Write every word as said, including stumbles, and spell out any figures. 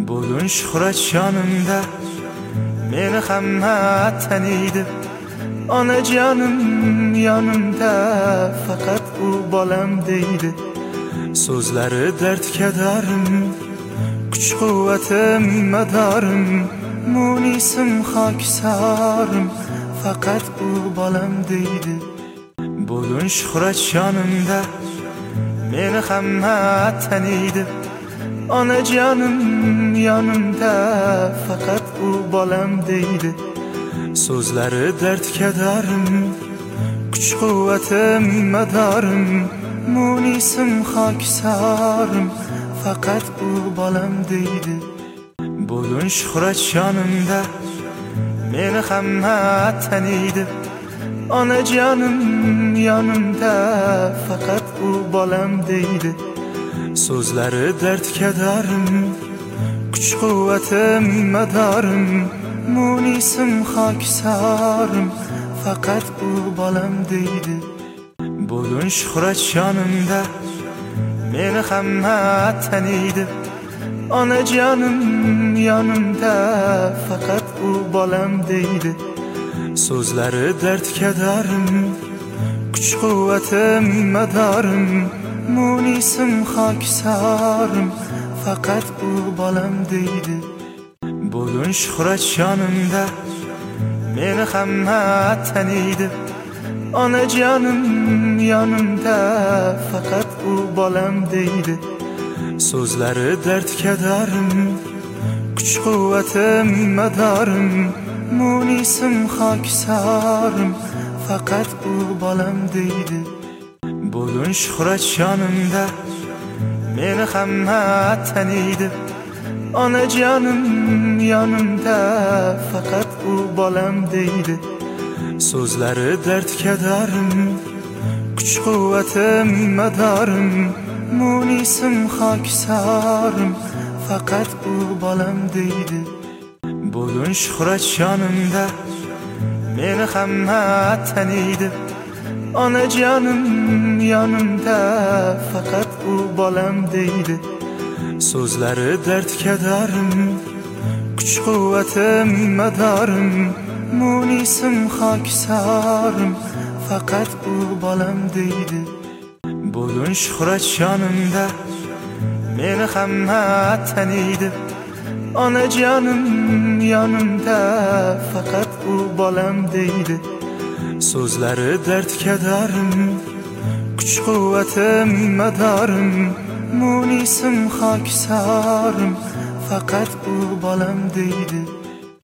Bugun shuhrat yonimda, meni hamma taniydi. Onajonim yonimda, faqat u bolam deydi. So'zlari dard kadorim, kuch quvvatim madorim, munisim xokisorim, faqat u bolam deydi. Bugun shuhrat yonimda, meni hamma taniydi. Onajonim yonimda, faqat u bolam deydi. So'zlari dard kadorim, kuch quvvatim madorim, munisim xokisorim, faqat u bolam deydi. Bugun shuhrat yonimda, meni hamma taniydi. Onajonim yonimda, faqat u bolam deydi. So'zlari dard kadorim, kuch quvvatim madorim, munisim xokisorim, faqat u bolam deydi. Bugun shuhrat yonimda, meni hamma taniydi. Onajonim yonimda, faqat u bolam deydi. So'zlari dard kadorim, kuch quvvatim madorim, munisim xokisorim, faqat u bolam deydi. Bugun shuhrat yonimda, meni hamma taniydi. Onajonim yonimda, faqat u bolam deydi. So'zlari dard kadorim, kuch quvvatim madorim, munisim xokisorim, faqat u bolam deydi. Bugun shuhrat yonimda, meni hamma taniydi. Onajonim yonimda, faqat u bolam deydi. So'zlari dard kadorim, kuch quvvatim madorim, munisim xokisorim, faqat u bolam deydi. Bugun shuhrat yonimda, meni hamma taniydi. Onajonim yonimda, faqat u bolam deydi. So'zlari dard kadorim, kuch quvvatim madorim, munisim xokisorim, faqat u bolam deydi. Bugun shuhrat yonimda, meni hamma taniydi. Onajonim yonimda, faqat u bolam deydi. So'zlari dard kadorim, kuch quvvatim madorim, munisim xokisorim, faqat u bolam deydi.